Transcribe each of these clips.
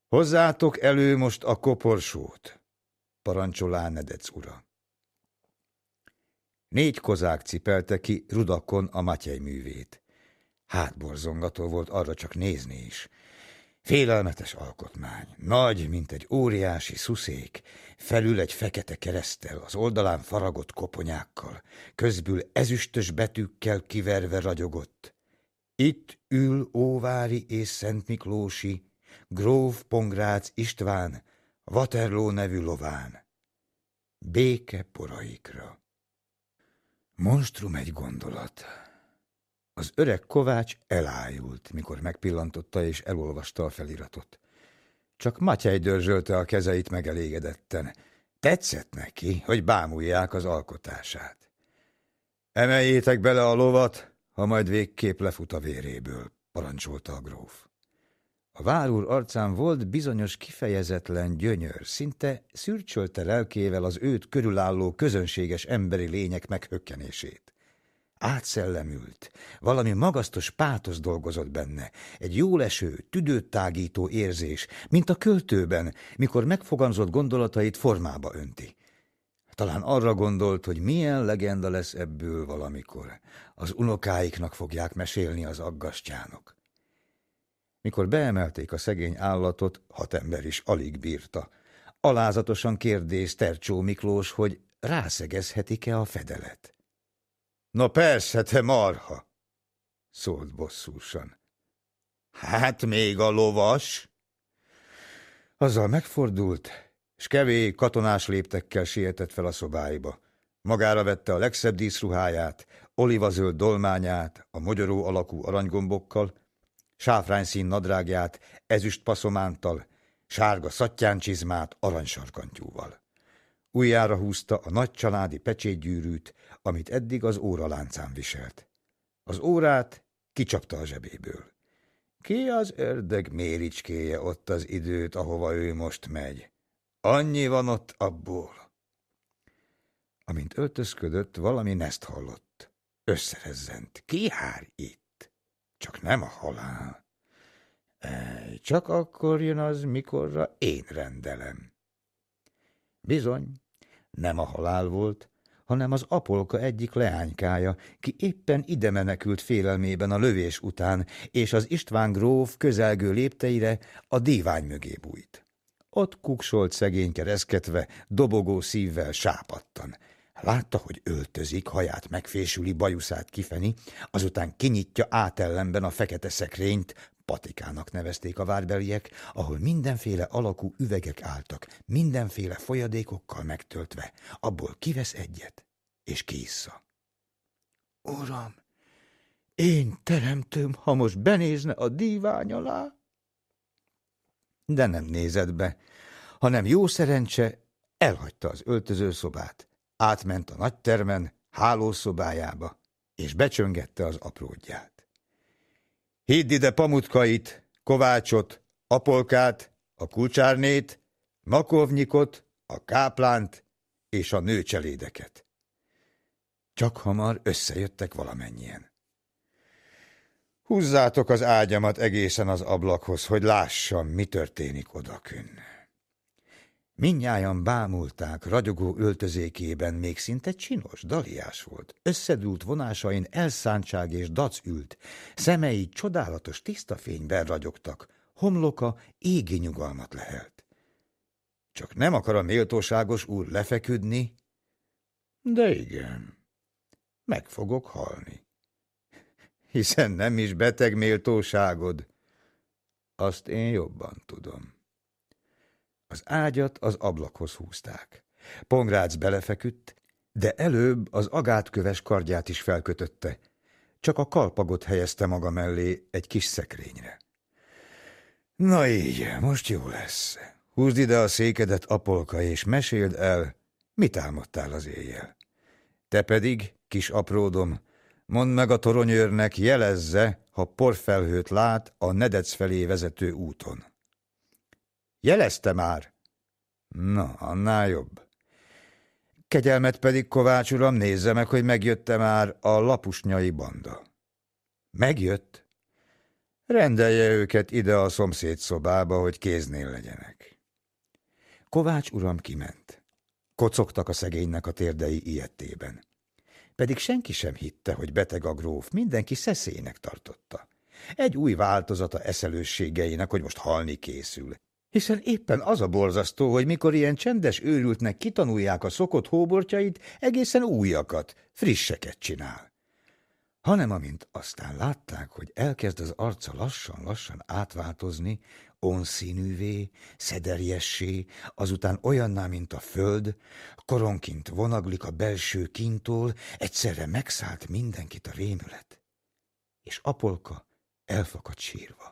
Hozzátok elő most a koporsót, parancsolá Nedec ura. 4 kozák cipelte ki rudakon a Matyej művét. Hátborzongató volt arra csak nézni is. Félelmetes alkotmány, nagy, mint egy óriási szuszék, felül egy fekete kereszttel, az oldalán faragott koponyákkal, közbül ezüstös betűkkel kiverve ragyogott. Itt ül Óvári és Szent Miklósi, gróf Pongrác István, Waterloo nevű lován. Béke poraikra. Monstrum egy gondolat. Az öreg kovács elájult, mikor megpillantotta és elolvasta a feliratot. Csak Matyej dörzsölte a kezeit megelégedetten. Tetszett neki, hogy bámulják az alkotását. Emeljétek bele a lovat, ha majd végképp lefut a véréből, parancsolta a gróf. A várúr arcán volt bizonyos kifejezetlen gyönyör, szinte szürcsölte lelkével az őt körülálló közönséges emberi lények meghökkenését. Átszellemült, valami magasztos pátosz dolgozott benne, egy jóleső, tüdőt tágító érzés, mint a költőben, mikor megfogalmazott gondolatait formába önti. Talán arra gondolt, hogy milyen legenda lesz ebből valamikor. Az unokáiknak fogják mesélni az aggastyánok. Mikor beemelték a szegény állatot, 6 ember is alig bírta. Alázatosan kérdéz Tercsó Miklós, hogy rászegezhetik-e a fedelet. Na persze, te marha, szólt bosszúsan. Hát még a lovas? Azzal megfordult, s kevés katonás léptekkel sietett fel a szobáiba. Magára vette a legszebb díszruháját, olivazöld dolmányát, a mogyoró alakú aranygombokkal, sáfrányszín nadrágját, ezüst paszomántal, sárga szattyáncsizmát aranysarkantyúval. Ujjára húzta a nagy családi pecsétgyűrűt, amit eddig az óraláncán viselt. Az órát kicsapta a zsebéből. Ki az ördög méricskéje ott az időt, ahova ő most megy? Annyi van ott abból. Amint öltözködött, valami neszt hallott. Összerezzent. Ki jár itt? Csak nem a halál. Csak akkor jön az, mikorra én rendelem. Bizony, nem a halál volt, hanem az apolka egyik leánykája, ki éppen ide menekült félelmében a lövés után, és az István gróf közelgő lépteire a dívány mögé bújt. Ott kuksolt szegényke reszketve, dobogó szívvel sápattan. Látta, hogy öltözik, haját megfésüli, bajuszát kifeni, azután kinyitja átellenben a fekete szekrényt, patikának nevezték a várbeliek, ahol mindenféle alakú üvegek álltak, mindenféle folyadékokkal megtöltve. Abból kivesz egyet, és kiissza. Uram, én teremtőm, ha most benézne a dívány alá? De nem nézett be, hanem jó szerencse elhagyta az öltözőszobát, átment a nagytermen hálószobájába, és becsöngette az apródját. Hidd ide Pamutkait, Kovácsot, Apolkát, a Kulcsárnét, Makovnyikot, a Káplánt és a nőcselédeket. Csak hamar összejöttek valamennyien. Húzzátok az ágyamat egészen az ablakhoz, hogy lássam, mi történik odakünn. Mindnyájan bámulták, ragyogó öltözékében még szinte csinos, daliás volt. Összedült vonásain elszántság és dac ült, szemei csodálatos tiszta fényben ragyogtak, homloka égi nyugalmat lehelt. Csak nem akar a méltóságos úr lefeküdni? De igen, meg fogok halni. Hiszen nem is beteg méltóságod, azt én jobban tudom. Az ágyat az ablakhoz húzták. Pongrác belefeküdt, de előbb az agátköves kardját is felkötötte. Csak a kalpagot helyezte maga mellé egy kis szekrényre. Na így, most jó lesz. Húzd ide a székedet, Apolka, és meséld el, mit álmodtál az éjjel. Te pedig, kis apródom, mondd meg a toronyőrnek, jelezze, ha porfelhőt lát a Nedec felé vezető úton. Jelezte már? Na, annál jobb. Kegyelmet pedig, Kovács uram, nézze meg, hogy megjött-e már a lapusnyai banda. Megjött? Rendelje őket ide a szomszéd szobába, hogy kéznél legyenek. Kovács uram kiment. Kocogtak a szegénynek a térdei ijedtében. Pedig senki sem hitte, hogy beteg a gróf, mindenki szeszélynek tartotta. Egy új változata eszelősségeinek, hogy most halni készül. Hiszen éppen az a borzasztó, hogy mikor ilyen csendes őrültnek kitanulják a szokott hóbortjait, egészen újakat, frisseket csinál. Hanem amint aztán látták, hogy elkezd az arca lassan-lassan átváltozni, onszínűvé, szederjessé, azután olyanná, mint a föld, koronként vonaglik a belső kintól, egyszerre megszállt mindenkit a rémület. És Apolka elfakadt sírva.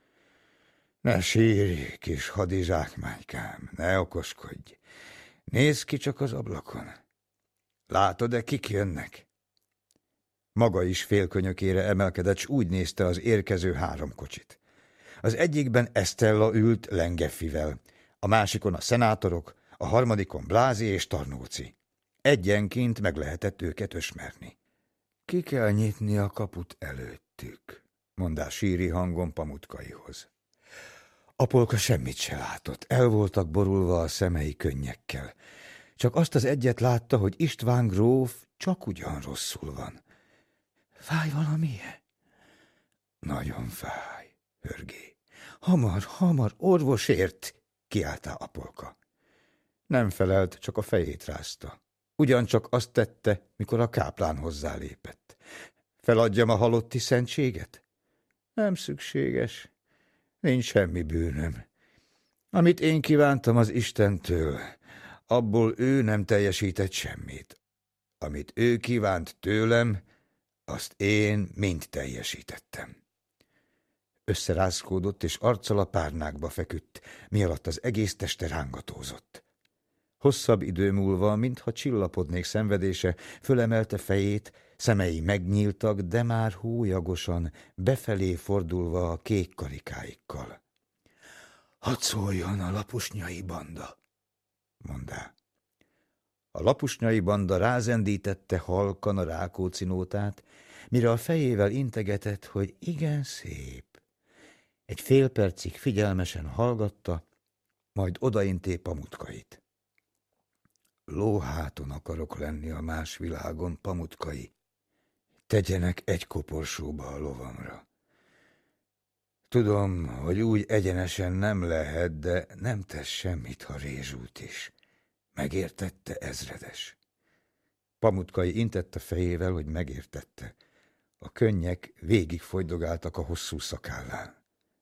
Ne sírj, kis hadizsákmánykám, ne okoskodj. Nézd ki csak az ablakon. Látod-e, kik jönnek? Maga is félkönyökére emelkedett, s úgy nézte az érkező 3 kocsit. Az egyikben Esztella ült Lengefivel, a másikon a szenátorok, a harmadikon Blázi és Tarnóci. Egyenként meg lehetett őket ösmerni. Ki kell nyitni a kaput előttük, mondás síri hangon Pamutkaihoz. Apolka semmit se látott, el voltak borulva a szemei könnyekkel. Csak azt az egyet látta, hogy István gróf csak ugyan rosszul van. Fáj valamije? Nagyon fáj, hörgé. Hamar, orvosért, kiáltá Apolka. Nem felelt, csak a fejét rázta. Ugyancsak azt tette, mikor a káplán hozzálépett. Feladjam a halotti szentséget? Nem szükséges. Nincs semmi bűnöm. Amit én kívántam az Istentől, abból ő nem teljesített semmit. Amit ő kívánt tőlem, azt én mind teljesítettem. Összerázkódott, és arccal a párnákba feküdt, mialatt az egész teste rángatózott. Hosszabb idő múlva, mintha csillapodnék szenvedése, fölemelte fejét, szemei megnyíltak, de már hólyagosan, befelé fordulva a kék karikáikkal. Hadd szóljon a lapusnyai banda, mondá. A lapusnyai banda rázendítette halkan a Rákóczi nótát, mire a fejével integetett, hogy igen szép. Egy fél percig figyelmesen hallgatta, majd odainté Pamutkait. Lóháton akarok lenni a más világon, Pamutkai. Tegyenek egy koporsóba a lovamra. Tudom, hogy úgy egyenesen nem lehet, de nem tesz semmit, ha rézsút is. Megértette, ezredes? Pamutkai intett a fejével, hogy megértette. A könnyek végig folydogáltak a hosszú szakállán.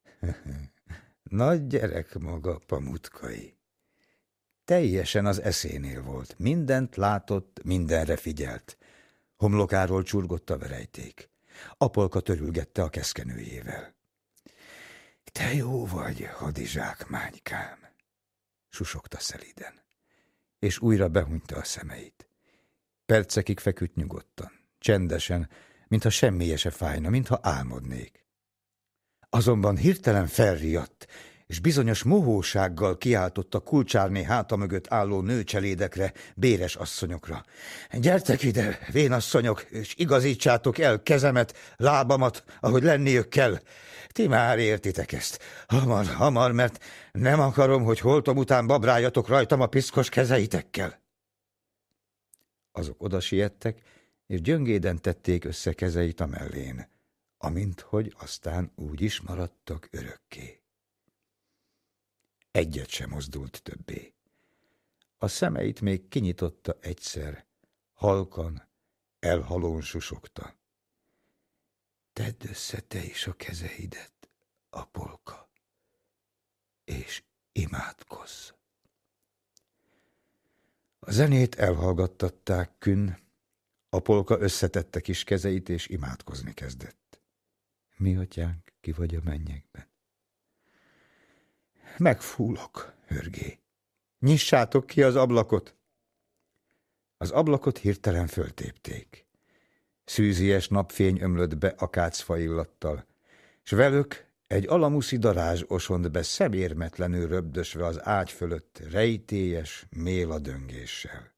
Nagy gyerek maga, Pamutkai. Teljesen az eszénél volt. Mindent látott, mindenre figyelt. Homlokáról csurgott a verejték. Apolka törülgette a keszkenőjével. Te jó vagy, hadizsákmánykám, susogta szelíden, és újra behunyta a szemeit. Percekig feküdt nyugodtan, csendesen, mintha semmije se fájna, mintha álmodnék. Azonban hirtelen felriadt, és bizonyos mohósággal kiáltott a kulcsárné háta mögött álló nőcselédekre, béres asszonyokra. Gyertek ide, vénasszonyok, és igazítsátok el kezemet, lábamat, ahogy lenniük kell. Ti már értitek ezt. Hamar, mert nem akarom, hogy holtom után babráljatok rajtam a piszkos kezeitekkel. Azok odasiettek, és gyöngéden tették össze kezeit a mellén, amint hogy aztán úgy is maradtak örökké. Egyet sem mozdult többé. A szemeit még kinyitotta egyszer, halkan, elhalón susogta. Tedd össze te is a kezeidet, Apolka, és imádkozz. A zenét elhallgattatták künn, Apolka összetette kis kezeit, és imádkozni kezdett. Mi atyánk, ki vagy a mennyekben? Megfúlok, hörgé. Nyissátok ki az ablakot! Az ablakot hirtelen föltépték. Szűzies napfény ömlött be akácfa illattal, s velük egy alamuszi darázs osont be szemérmetlenül röbdösve az ágy fölött rejtélyes méla döngéssel.